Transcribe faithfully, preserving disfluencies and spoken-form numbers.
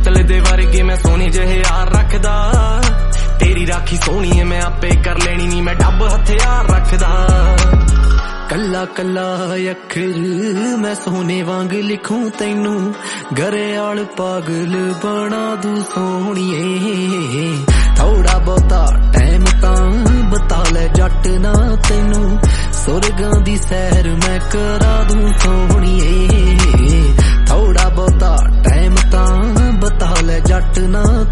पित्तल दे वर्गे मैं सोने जहे यार रखदा तेरी राखी सोनी है मैं आपे कर लेनी नी मैं डब हथियार रखदा कला कला अखर मैं सोने वांग लिखूं तैनू घरियाल पागल बना दूं सोहणीए थोड़ा बहुता टाइम तां बता ले जट ना तैनू सुरगां दी सैर मैं करा दूं सोहणीए थोड़ा बहुता टाइम तां बता ले जट ना